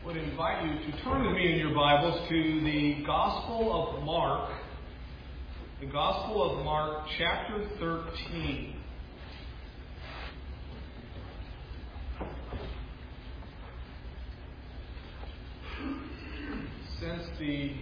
would invite you to turn with me in your Bibles to the Gospel of Mark. The Gospel of Mark, chapter 13. Since the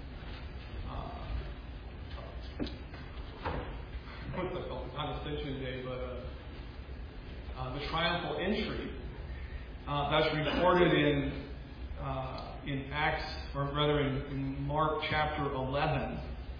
not Ascension Day, but the triumphal entry that's recorded in Acts, or rather in Mark chapter 11.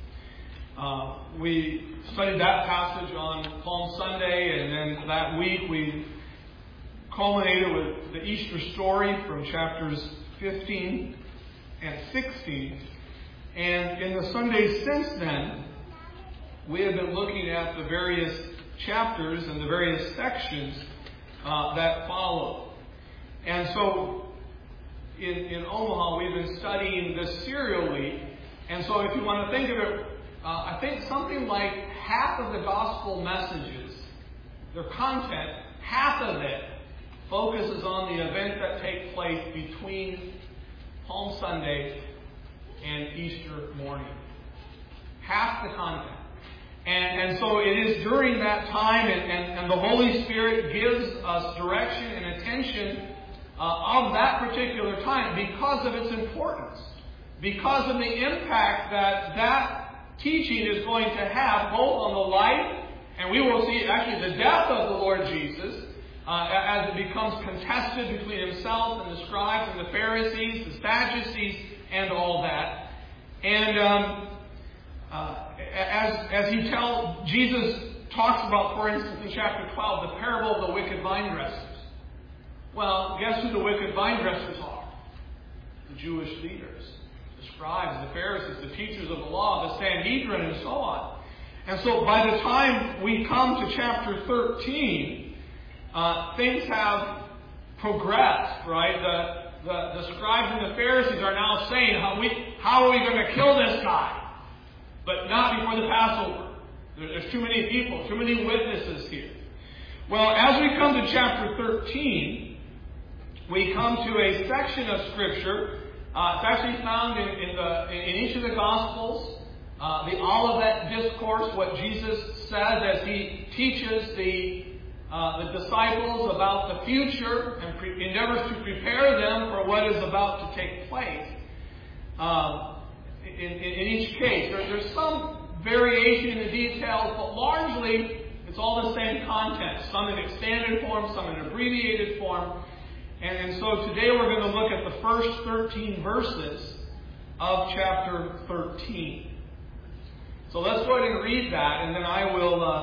We studied that passage on Palm Sunday, and then that week we culminated with the Easter story from chapters 15 and 16. And in the Sundays since then, we have been looking at the various chapters and the various sections that follow. And so in Omaha, we've been studying this serially. And so if you want to think of it, I think something like half of the gospel messages, their content, half of it focuses on the event that takes place between Palm Sunday and Easter morning. Half the content. And so it is during that time, and the Holy Spirit gives us direction and attention of that particular time because of its importance. Because of the impact that teaching is going to have both on the life, and we will see actually the death of the Lord Jesus as it becomes contested between himself and the scribes and the Pharisees, the Sadducees, and all that. And as Jesus talks about, for instance, in chapter 12, the parable of the wicked vine dressers. Well, guess who the wicked vine dressers are? The Jewish leaders, the scribes, the Pharisees, the teachers of the law, the Sanhedrin, and so on. And so by the time we come to chapter 13, things have progressed, right? The scribes and the Pharisees are now saying, how are we going to kill this guy? But not before the Passover. There's too many people, too many witnesses here. Well, as we come to chapter 13, we come to a section of Scripture. It's actually found in each of the Gospels. The Olivet Discourse, what Jesus says as he teaches the disciples about the future and endeavors to prepare them for what is about to take place. In each case, there's some variation in the details, but largely it's all the same content. Some in expanded form, some in abbreviated form. And so today we're going to look at the first 13 verses of chapter 13. So let's go ahead and read that, and then I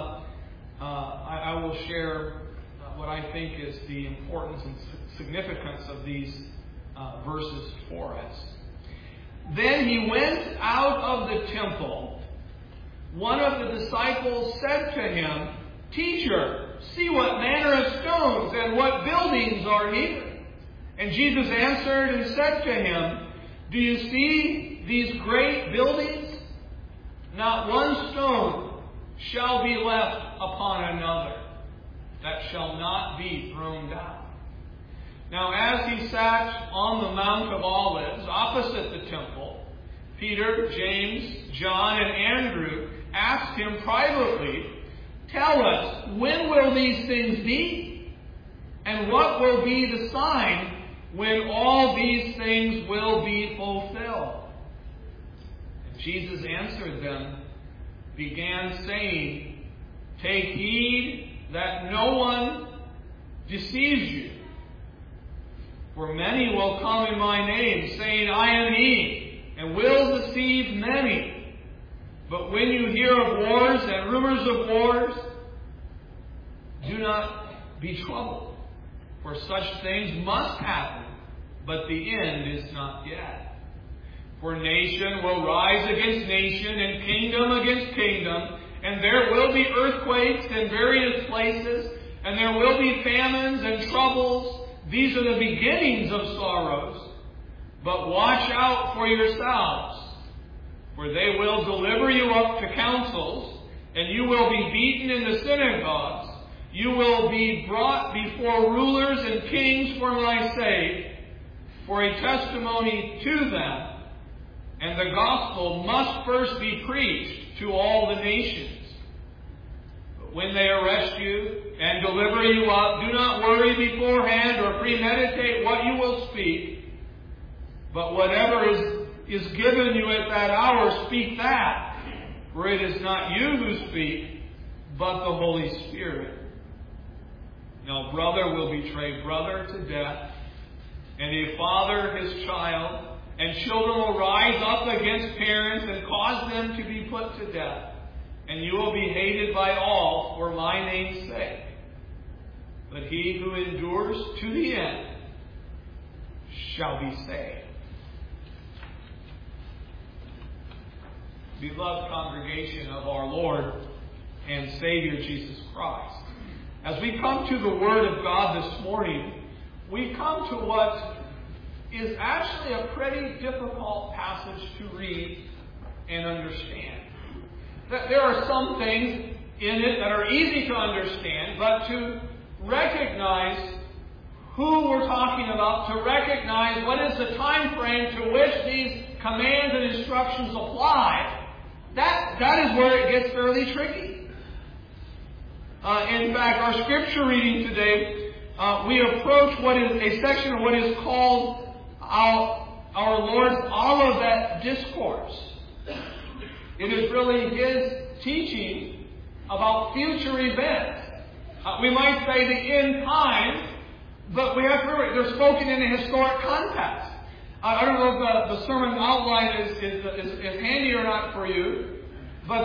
will share what I think is the importance and significance of these verses for us. Then he went out of the temple. One of the disciples said to him, "Teacher, see what manner of stones and what buildings are here." And Jesus answered and said to him, "Do you see these great buildings? Not one stone shall be left upon another that shall not be thrown down." Now, as he sat on the Mount of Olives, opposite the temple, Peter, James, John, and Andrew asked him privately, "Tell us, when will these things be? And what will be the sign when all these things will be fulfilled?" And Jesus answered them, began saying, "Take heed that no one deceives you. For many will come in my name, saying, 'I am he,' and will deceive many. But when you hear of wars and rumors of wars, do not be troubled. For such things must happen, but the end is not yet. For nation will rise against nation, and kingdom against kingdom, and there will be earthquakes in various places, and there will be famines and troubles. These are the beginnings of sorrows. But watch out for yourselves, for they will deliver you up to councils, and you will be beaten in the synagogues. You will be brought before rulers and kings for my sake, for a testimony to them, and the gospel must first be preached to all the nations. But when they arrest you and deliver you up, do not worry beforehand or premeditate what you will speak, but whatever is given you at that hour, speak that, for it is not you who speak, but the Holy Spirit. Now brother will betray brother to death, and a father his child, and children will rise up against parents and cause them to be put to death. And you will be hated by all for my name's sake. But he who endures to the end shall be saved. Beloved congregation of our Lord and Savior Jesus Christ, as we come to the Word of God this morning, we come to what is actually a pretty difficult passage to read and understand. That there are some things in it that are easy to understand, but to recognize who we're talking about, to recognize what is the time frame to which these commands and instructions apply, that is where it gets fairly tricky. In fact, our scripture reading today, we approach what is a section of what is called our Lord's Olivet Discourse. It is really His teaching about future events. We might say the end times, but we have to remember they're spoken in a historic context. I don't know if the sermon outline is handy or not for you, but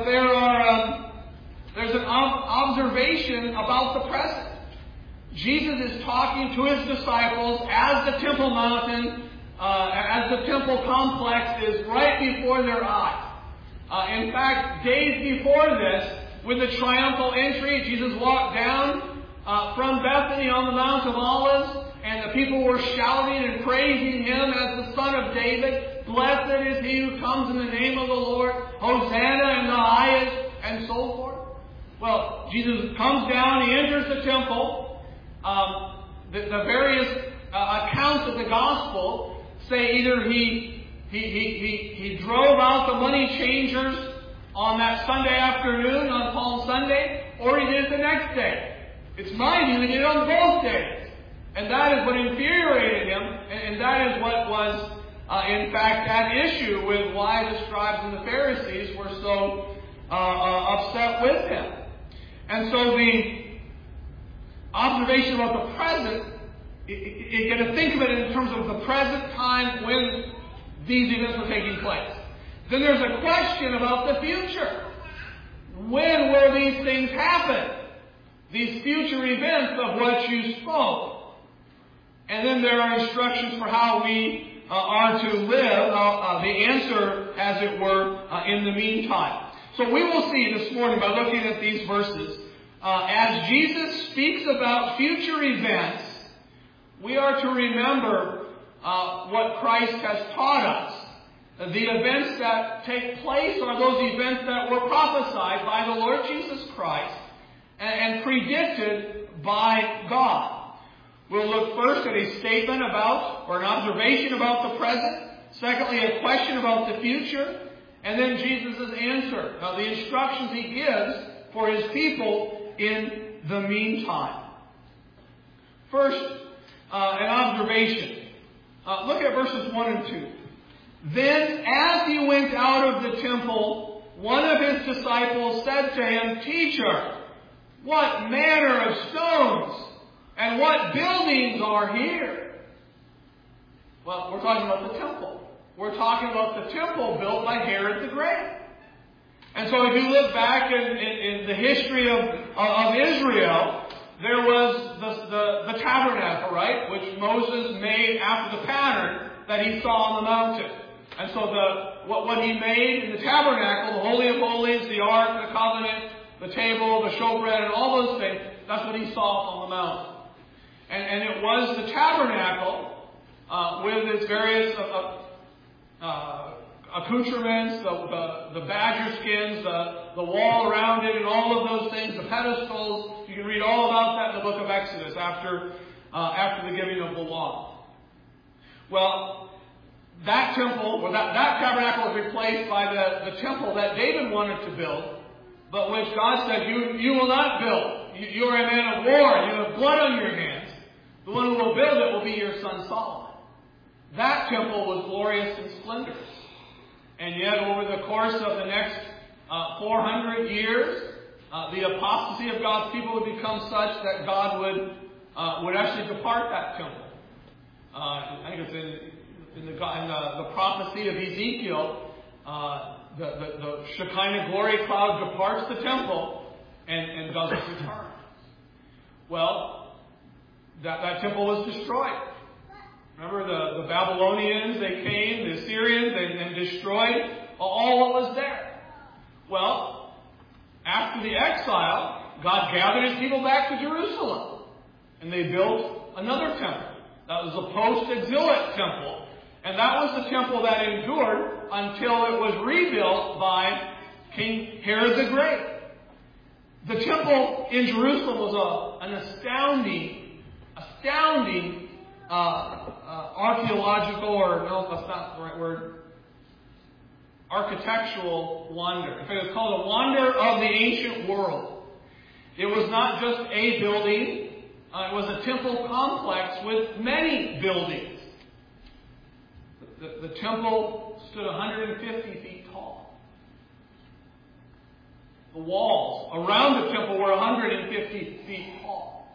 there's an observation about the present. Jesus is talking to His disciples as the Temple Mountain, as the temple complex is right before their eyes. In fact, days before this, with the triumphal entry, Jesus walked down from Bethany on the Mount of Olives, and the people were shouting and praising Him as the Son of David. Blessed is He who comes in the name of the Lord. Hosanna in the highest, and so forth. Well, Jesus comes down, He enters the temple. The various accounts of the gospel say either he drove out the money changers on that Sunday afternoon, on Palm Sunday, or He did it the next day. It's my view He did it on both days. And that is what infuriated Him, and that is what was, in fact, at issue with why the scribes and the Pharisees were so upset with Him. And so the observation about the present, you got to think of it in terms of the present time when these events are taking place. Then there's a question about the future. When will these things happen? These future events of what you spoke. And then there are instructions for how we are to live, the answer, as it were, in the meantime. So we will see this morning by looking at these verses, as Jesus speaks about future events, we are to remember what Christ has taught us. The events that take place are those events that were prophesied by the Lord Jesus Christ and predicted by God. We'll look first at a statement about, or an observation about the present. Secondly, a question about the future. And then Jesus' answer. Now, the instructions He gives for His people in the meantime. First, an observation. Look at verses 1 and 2. Then, as He went out of the temple, one of His disciples said to Him, Teacher, what manner of stones and what buildings are here? Well, we're talking about the temple. We're talking about the temple built by Herod the Great. And so if you look back in the history of Israel, there was the tabernacle, right? Which Moses made after the pattern that he saw on the mountain. And so what he made in the tabernacle, the Holy of Holies, the Ark, the Covenant, the table, the showbread, and all those things, that's what he saw on the mountain. And it was the tabernacle with its various accoutrements, the badger skins, the wall around it, and all of those things, the pedestals. You can read all about that in the book of Exodus after the giving of the law. Well, that temple, or that tabernacle was replaced by the temple that David wanted to build, but which God said, you will not build. You are a man of war. You have blood on your hands. The one who will build it will be your son Solomon. That temple was glorious and splendorous. And yet, over the course of the next 400 years, the apostasy of God's people would become such that God would actually depart that temple. I think it's in the prophecy of Ezekiel, the Shekinah glory cloud departs the temple and doesn't return. Well, that temple was destroyed. Remember the Babylonians, they came, the Assyrians, and destroyed all what was there. Well, after the exile, God gathered His people back to Jerusalem. And they built another temple. That was a post-exilic temple. And that was the temple that endured until it was rebuilt by King Herod the Great. The temple in Jerusalem was an astounding archaeological, or no, that's not the right word, architectural wonder. In fact, it was called a wonder of the ancient world. It was not just a building. It was a temple complex with many buildings. The temple stood 150 feet tall. The walls around the temple were 150 feet tall.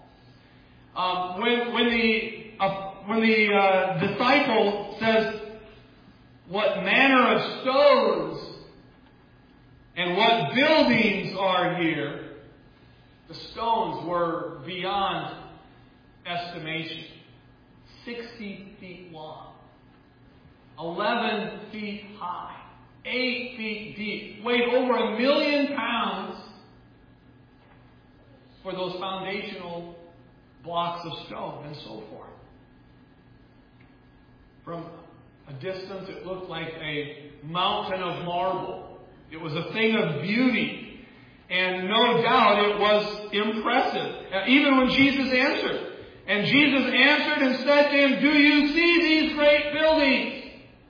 When the disciple says, "What manner of stones and what buildings are here?" the stones were beyond estimation. 60 feet long, 11 feet high, 8 feet deep, weighed over 1 million pounds for those foundational blocks of stone and so forth. From a distance, it looked like a mountain of marble. It was a thing of beauty. And no doubt it was impressive. Even when Jesus answered. And Jesus answered and said to him, "Do you see these great buildings?"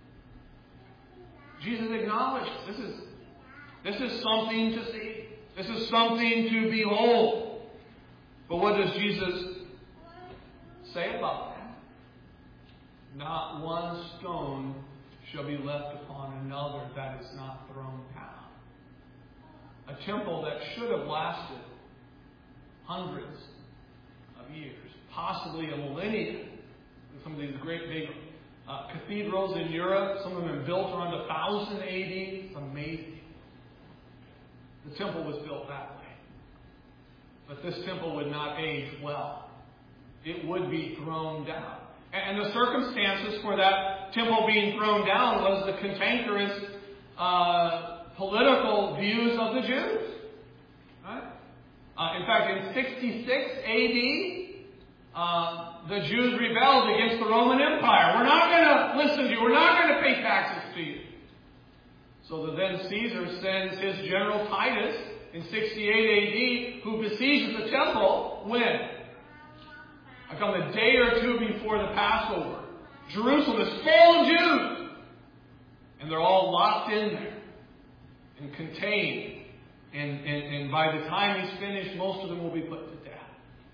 Jesus acknowledged this is something to see. This is something to behold. But what does Jesus say about that? Not one stone shall be left upon another that is not thrown down. A temple that should have lasted hundreds of years, possibly a millennia. Some of these great big cathedrals in Europe, some of them built around 1000 AD. It's amazing. The temple was built that way. But this temple would not age well. It would be thrown down. And the circumstances for that temple being thrown down was the cantankerous political views of the Jews. Right? In fact, in 66 A.D., the Jews rebelled against the Roman Empire. We're not going to listen to you. We're not going to pay taxes to you. So the then Caesar sends his general Titus in 68 A.D., who besieges the temple when? Like on the day or two before the Passover. Jerusalem is full of Jews. And they're all locked in there and contained. And by the time he's finished, most of them will be put to death.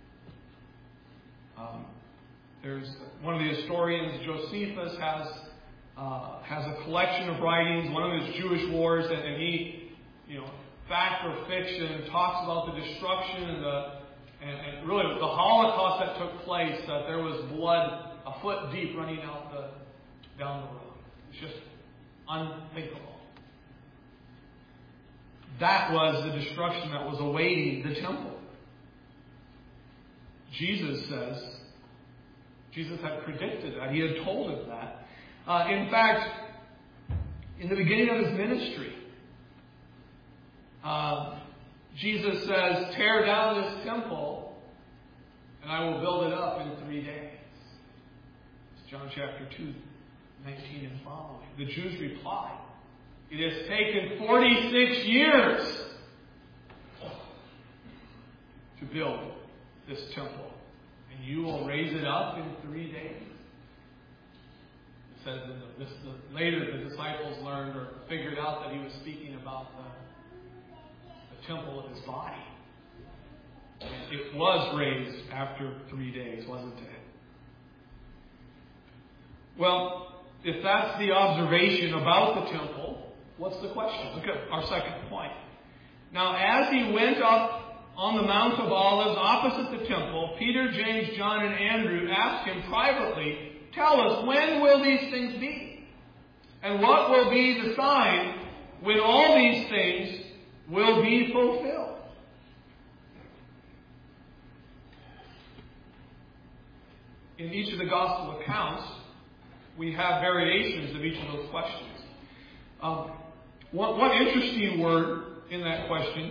There's one of the historians, Josephus, has a collection of writings, one of his Jewish wars, and he, fact or fiction, talks about the destruction and really the Holocaust that took place, that there was blood a foot deep running out down the road. It's just unthinkable. That was the destruction that was awaiting the temple. Jesus had predicted that. He had told us that. In fact, in the beginning of his ministry, Jesus says, "Tear down this temple, and I will build it up in 3 days." It's John chapter 2, 19 and following. The Jews replied, "It has taken 46 years to build this temple, and you will raise it up in 3 days." says later the disciples learned or figured out that he was speaking about the temple of his body. And it was raised after 3 days, wasn't it? Well, if that's the observation about the temple, what's the question? Look at our second point. Now, as he went up on the Mount of Olives opposite the temple, Peter, James, John, and Andrew asked him privately, "Tell us, when will these things be? And what will be the sign when all these things will be fulfilled?" In each of the gospel accounts, we have variations of each of those questions. One interesting word in that question: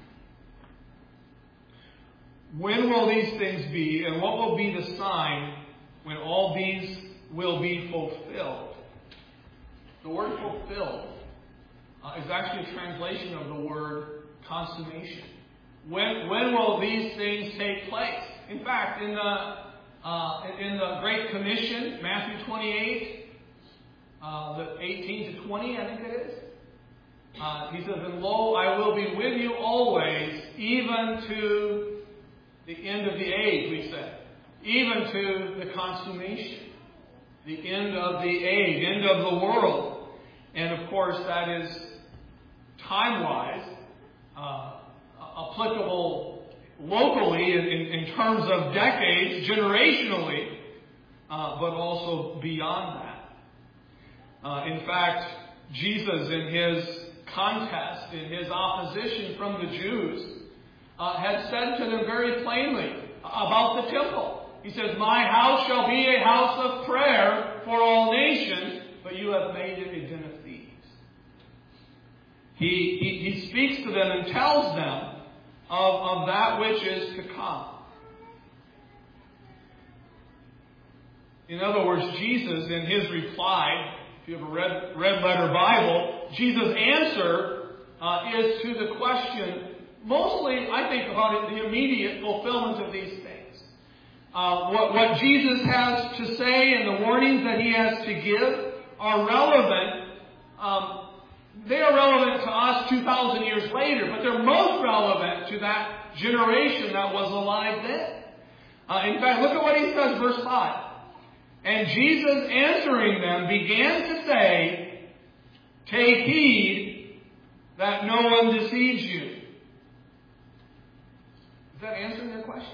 when will these things be, and what will be the sign when all these will be fulfilled? The word fulfilled is actually a translation of the word consummation. When will these things take place? In fact, in the Great Commission, Matthew 28, the 18 to 20, I think it is. He says, "And lo, I will be with you always, even to the end of the age," we say. Even to the consummation. The end of the age, end of the world. And of course, that is time-wise applicable locally in terms of decades, generationally, but also beyond that. In fact, Jesus, in his contest, in his opposition from the Jews, had said to them very plainly about the temple. He says, "My house shall be a house of prayer for all nations, but you have made it a den of thieves." He speaks to them and tells them of that which is to come. In other words, Jesus, in his reply, if you have a red letter Bible, Jesus' answer is to the question, mostly, I think about it, the immediate fulfillment of these things. What Jesus has to say and the warnings that he has to give are relevant. They are relevant to us 2,000 years later, but they're most relevant to that generation that was alive then. In fact, look at what he says, verse 5. "And Jesus answering them began to say, 'Take heed that no one deceives you.'" Is that answering their question?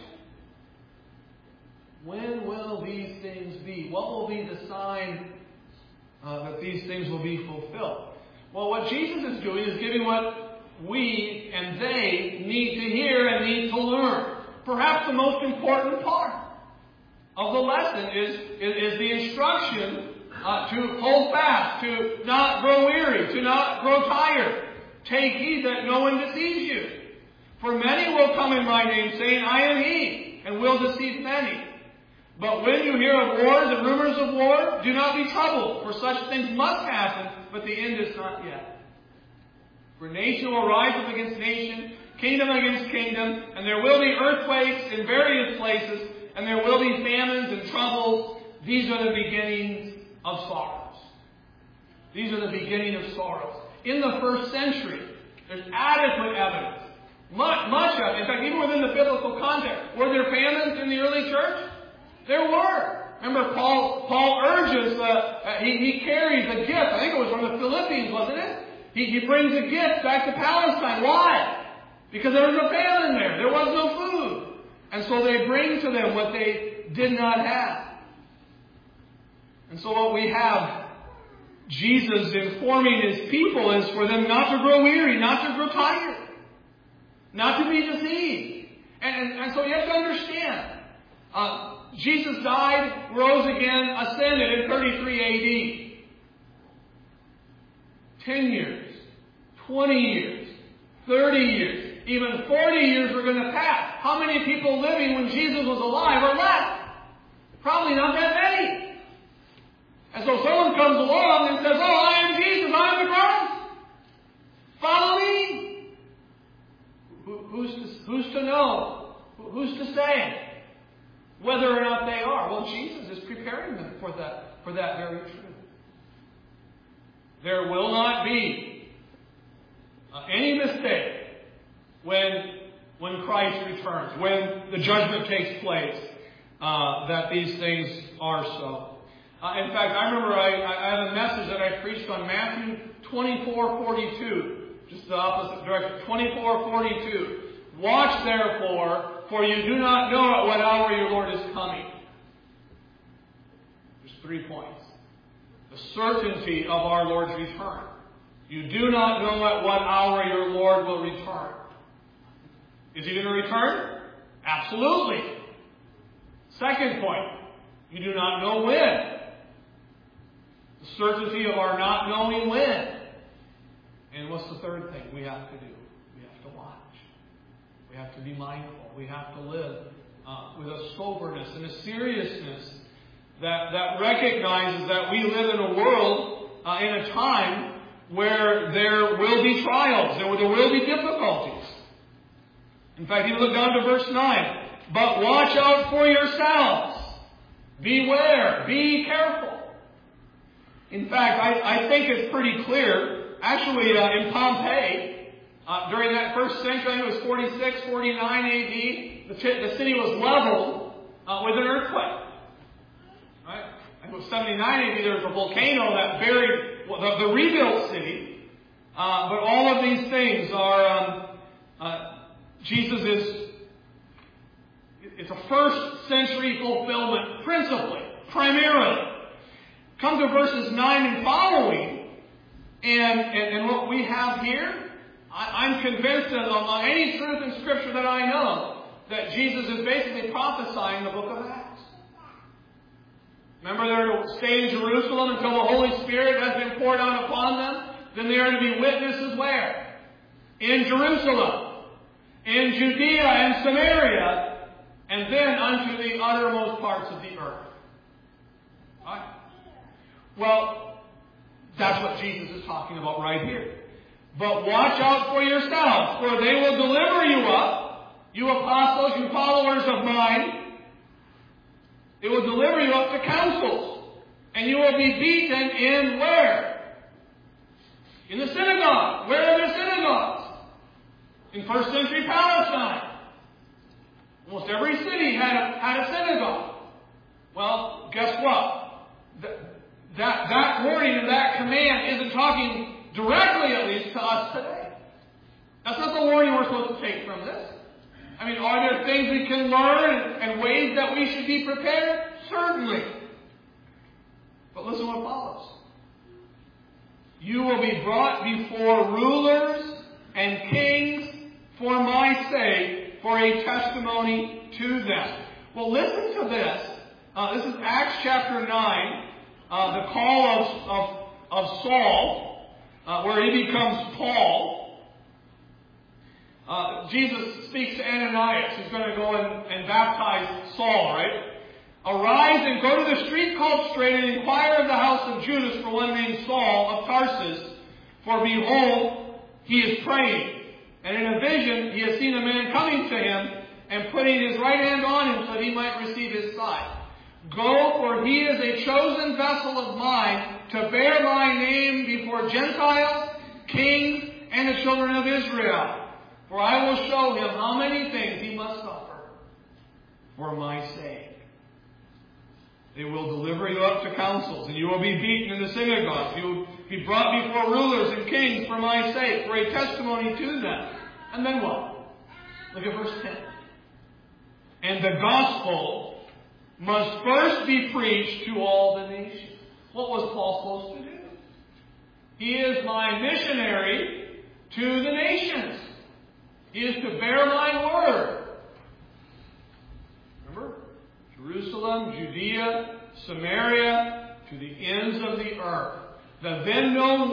When will these things be? What will be the sign that these things will be fulfilled? Well, what Jesus is doing is giving what we and they need to hear and need to learn. Perhaps the most important part of the lesson is the instruction to hold fast, to not grow weary, to not grow tired. "Take heed that no one deceives you. For many will come in my name, saying, 'I am he,' and will deceive many. But when you hear of wars and rumors of war, do not be troubled, for such things must happen, but the end is not yet. For nation will rise up against nation, kingdom against kingdom, and there will be earthquakes in various places, and there will be famines and troubles. These are the beginnings of sorrows." These are the beginning of sorrows. In the first century, there's adequate evidence. Much of it. In fact, even within the biblical context. Were there famines in the early church? There were. Remember, Paul urges, he carries a gift. I think it was from the Philippians, wasn't it? He brings a gift back to Palestine. Why? Because there was a famine there. There was no food. And so they bring to them what they did not have. And so what we have, Jesus informing his people, is for them not to grow weary, not to grow tired, not to be deceived. And so you have to understand, Jesus died, rose again, ascended in 33 A.D. 10 years, 20 years, 30 years, even 40 years were going to pass. How many people living when Jesus was alive are left? Probably not that many. And so someone comes along and says, "Oh, I am Jesus, I am the Christ. Follow me." Who's to know? Who's to say whether or not they are? Well, Jesus is preparing them for that very truth. There will not be any mistake when Christ returns, when the judgment takes place, that these things are so. In fact, I remember I have a message that I preached on Matthew 24:42, just the opposite direction. 24:42. Watch therefore, for you do not know at what hour your Lord is coming. There's 3 points. The certainty of our Lord's return. You do not know at what hour your Lord will return. Is He going to return? Absolutely. Second point. You do not know when. The certainty of our not knowing when. And what's the third thing we have to do? We have to watch. We have to be mindful. We have to live with a soberness and a seriousness that recognizes that we live in a world, in a time where there will be trials, there will be difficulties. In fact, even look down to verse 9. But watch out for yourselves. Beware. Be careful. In fact, I think it's pretty clear. Actually, in Pompeii, during that first century, I think it was 46, 49 A.D., the city was leveled with an earthquake. Right? I think it was 79 A.D., there was a volcano that buried the rebuilt city. But all of these things are, Jesus it's a first century fulfillment, principally, primarily. Come to verses 9 and following, and what we have here, I'm convinced that on any truth in Scripture that I know, that Jesus is basically prophesying the book of Acts. Remember, they're to stay in Jerusalem until the Holy Spirit has been poured out upon them. Then they are to be witnesses where? In Jerusalem, in Judea and Samaria, and then unto the uttermost parts of the earth. Right? Well, that's what Jesus is talking about right here. But watch out for yourselves, for they will deliver you up, you apostles, you followers of mine. They will deliver you up to councils, and you will be beaten in where? In the synagogue. Where are the synagogues? In first century Palestine. Almost every city had a synagogue. Well, guess what? That warning and that command isn't talking directly, at least, to us today. That's not the warning we're supposed to take from this. I mean, are there things we can learn and ways that we should be prepared? Certainly. But listen what follows. You will be brought before rulers and kings for my sake, for a testimony to them. Well, listen to this. This is Acts chapter 9, the call of Saul, where he becomes Paul. Jesus speaks to Ananias, who's going to go and baptize Saul, right? Arise and go to the street called Straight and inquire of the house of Judas for one named Saul of Tarsus. For behold, he is praying. And in a vision, he has seen a man coming to him and putting his right hand on him so that he might receive his sight. Go, for he is a chosen vessel of mine to bear my name before Gentiles, kings, and the children of Israel. For I will show him how many things he must suffer for my sake. They will deliver you up to councils, and you will be beaten in the synagogues. You will be brought before rulers and kings for my sake, for a testimony to them. And then what? Look at verse 10. And the gospel must first be preached to all the nations. What was Paul supposed to do? He is my missionary to the nations. He is to bear my word. Remember? Jerusalem, Judea, Samaria, to the ends of the earth. The then known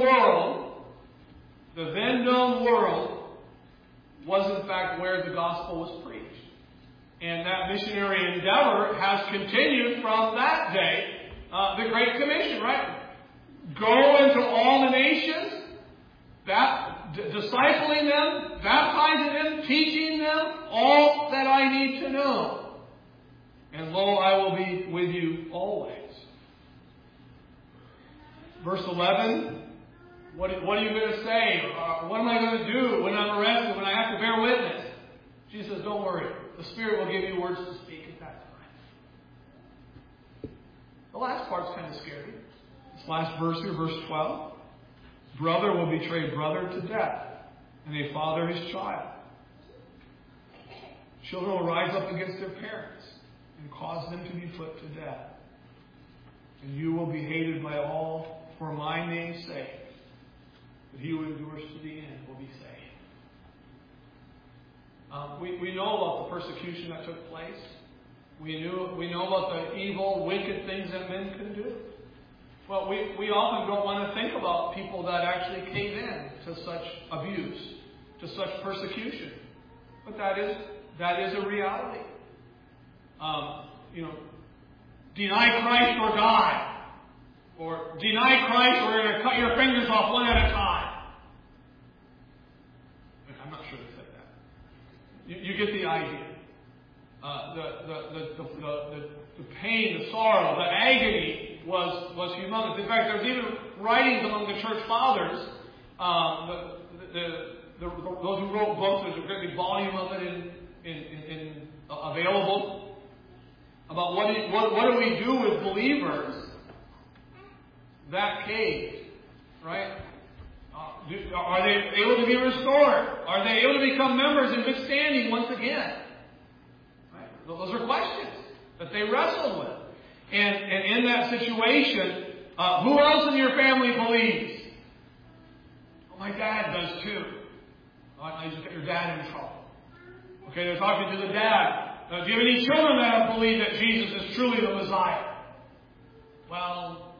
world was in fact where the gospel was preached. And that missionary endeavor has continued from that day, the Great Commission, right? Go into all the nations, discipling them, baptizing them, teaching them all that I need to know. And lo, I will be with you always. Verse 11, What are you going to say? What am I going to do when I'm arrested, when I have to bear witness? Jesus says, don't worry. The Spirit will give you words to speak at that time. The last part's kind of scary. This last verse here, verse 12. Brother will betray brother to death, and a father his child. Children will rise up against their parents and cause them to be put to death. And you will be hated by all for my name's sake. But he who endures to the end will be saved. We know about the persecution that took place. We know about the evil, wicked things that men can do. Well, we often don't want to think about people that actually cave in to such abuse, to such persecution. But that is a reality. Deny Christ or die. Or deny Christ or we're going to cut your fingers off one at a time. I'm not sure they said that. You get the idea. The pain, the sorrow, the agony was humongous. In fact, there's even writings among the church fathers. Those who wrote books, there's a great big volume of it available about what do we do with believers that caved, right? Are they able to be restored? Are they able to become members in good standing once again? Right? Those are questions that they wrestled with. And in that situation, who else in your family believes? Oh, my dad does too. Oh, you just got your dad in trouble. Okay, they're talking to the dad. Do you have any children that believe that Jesus is truly the Messiah? Well,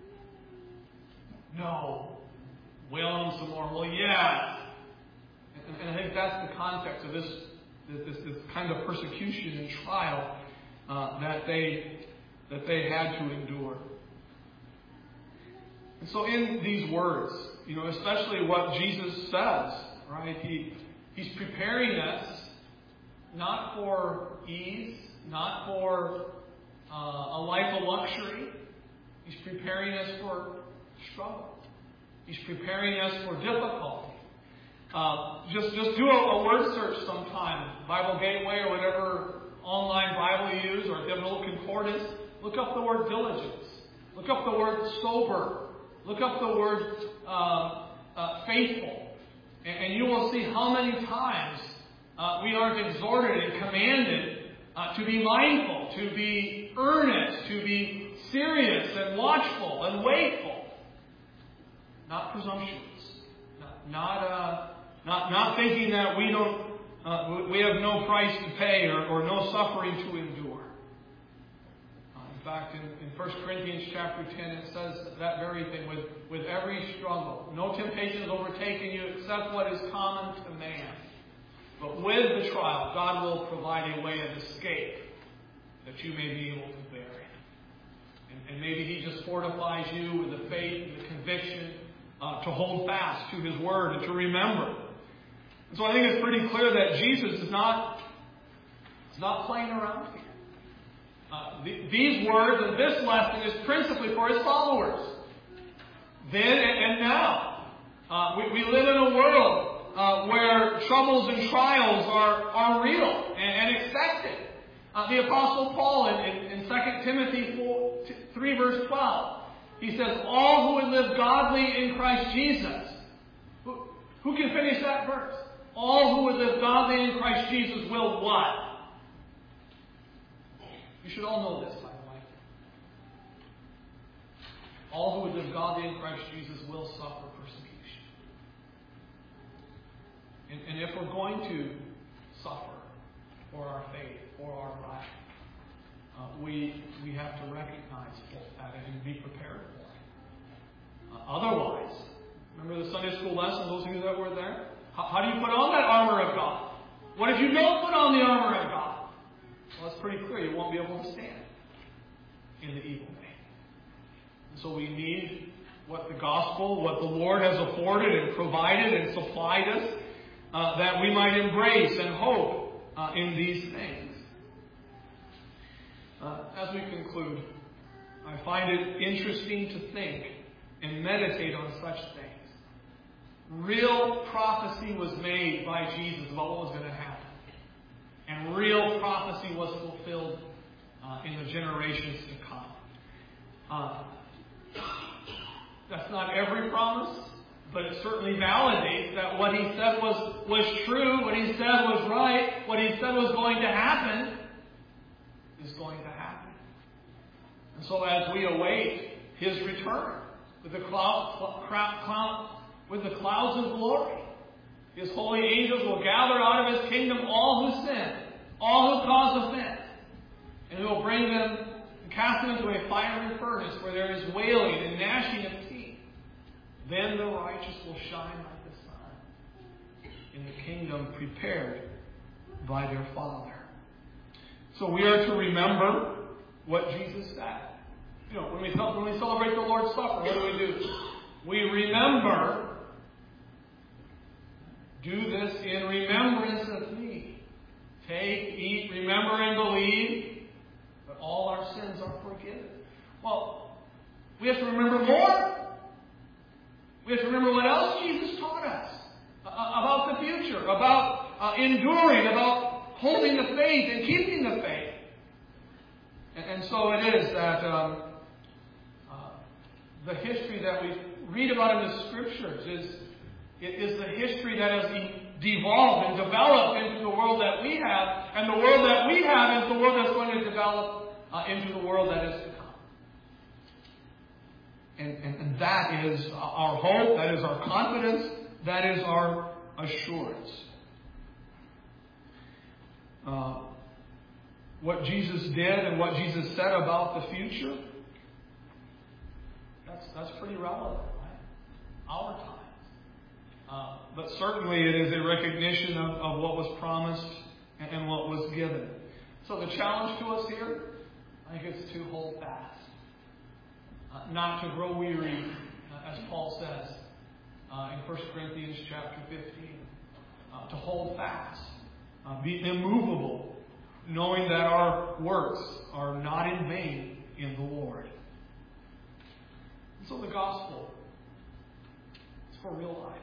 no. Wail on some more. Well, yeah. And I think that's the context of this kind of persecution and trial that they had to endure. And so in these words, especially what Jesus says, right? He's preparing us not for ease, not for a life of luxury. He's preparing us for struggle. He's preparing us for difficulty. Just do a word search sometime, Bible Gateway or whatever online Bible you use, or if you have a little concordance, look up the word diligence. Look up the word sober. Look up the word faithful. And you will see how many times we are exhorted and commanded to be mindful, to be earnest, to be serious and watchful and wakeful. Not presumptuous. Not thinking that we have no price to pay or no suffering to endure. In fact, in 1 Corinthians chapter 10, it says that very thing. With every struggle, no temptation has overtaken you except what is common to man. But with the trial, God will provide a way of escape that you may be able to bear it. And maybe He just fortifies you with the faith and the conviction to hold fast to His Word and to remember. And so I think it's pretty clear that Jesus is not playing around here. These words and this lesson is principally for His followers. Then and now. We live in a world where troubles and trials are real and expected. The Apostle Paul in 2 Timothy 3 verse 12, he says, all who would live godly in Christ Jesus. Who can finish that verse? All who would live godly in Christ Jesus will what? You should all know this, by the way. All who would live godly in Christ Jesus will suffer persecution. And if we're going to suffer for our faith, for our life, we have to recognize that and be prepared for it. Otherwise, remember the Sunday school lesson, those of you that were there? How do you put on that armor of God? What if you don't put on the armor of God? Well, it's pretty clear. You won't be able to stand in the evil day. And so we need what the gospel, what the Lord has afforded and provided and supplied us, that we might embrace and hope in these things. As we conclude, I find it interesting to think and meditate on such things. real prophecy was made by Jesus about what was going to happen. And real prophecy was fulfilled in the generations to come. That's not every promise, but it certainly validates that what he said was true, what he said was right, what he said was going to happen is going to happen. And so as we await his return with the clouds of glory, his holy angels will gather out of his kingdom all who sin, all who cause offense, and he will bring them and cast them into a fiery furnace where there is wailing and gnashing of teeth. Then the righteous will shine like the sun in the kingdom prepared by their Father. So we are to remember what Jesus said. When we celebrate the Lord's Supper, what do? We remember. Do this in remembrance of me. Take, eat, remember, and believe that all our sins are forgiven. Well, we have to remember more. We have to remember what else Jesus taught us about the future, about enduring, about holding the faith and keeping the faith. And so it is that the history that we read about in the Scriptures is the history that has devolved and developed into the world that we have, and the world that we have is the world that's going to develop into the world that is to come. And that is our hope, that is our confidence, that is our assurance. What Jesus did and what Jesus said about the future, that's pretty relevant, right? Our times. But certainly it is a recognition of what was promised and what was given. So the challenge to us here, I think it's to hold fast. Not to grow weary, as Paul says in 1 Corinthians chapter 15. To hold fast. Be immovable, knowing that our works are not in vain in the Lord. And so the gospel is for real life.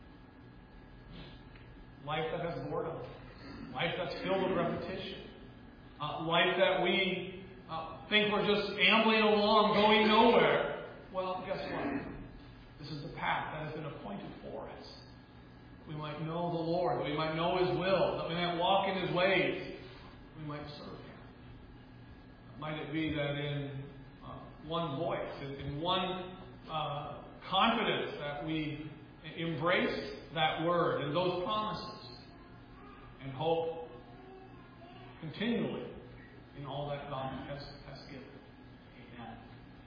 Life that has boredom. Life that's filled with repetition. Life that we think we're just ambling along, going nowhere. Well, guess what? This is the path that has been appointed for us. We might know the Lord, that we might know his will, that we might walk in his ways, we might serve him. Might it be that in one voice, in one confidence, that we embrace that word and those promises and hope continually